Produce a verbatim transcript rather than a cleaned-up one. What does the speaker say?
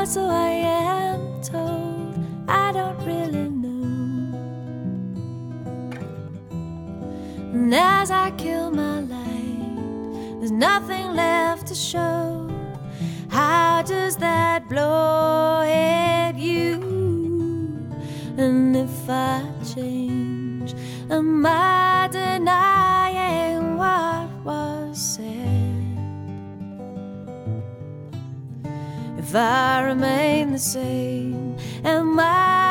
so I am told. I don't really know. And as I kill my light, there's nothing left to show. How does that blow at you? And if I change, am I denying what was said? If I remain the same, am I